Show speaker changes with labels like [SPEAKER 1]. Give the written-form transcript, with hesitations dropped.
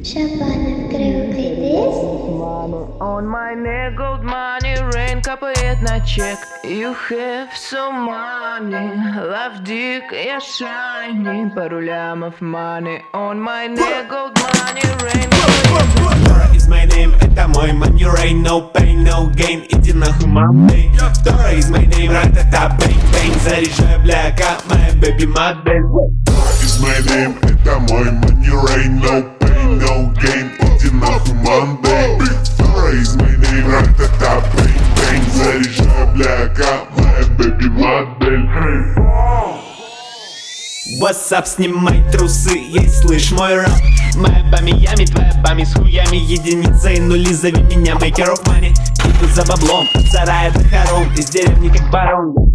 [SPEAKER 1] Шабанов грелкой this.
[SPEAKER 2] On my neck gold money, rain капает на чек. You have some money, love dick, я shiny. Пару лямов money. On my neck gold money, rain капает.
[SPEAKER 3] Dora is my name, это мой money rain. No pain, no gain, иди нахуй, мамбей. Dora is my name, ра-та-та, бэнг-бэнг. Заряжаю бляка, моя baby модель.
[SPEAKER 4] Dora is my name, это мой money rain. No pain, no gain, иди нахуй, Monday. Dora is my name, ра-та-та, бэнг-бэнг. Заряжаю бляка, моя baby модель.
[SPEAKER 3] What's up, снимай трусы, ей слышь мой рэп. Моя бами ями, твоя бами с хуями. Единицы и нули, зови меня maker of money. Иду за баблом, от сарая до хором. Из деревни как барон.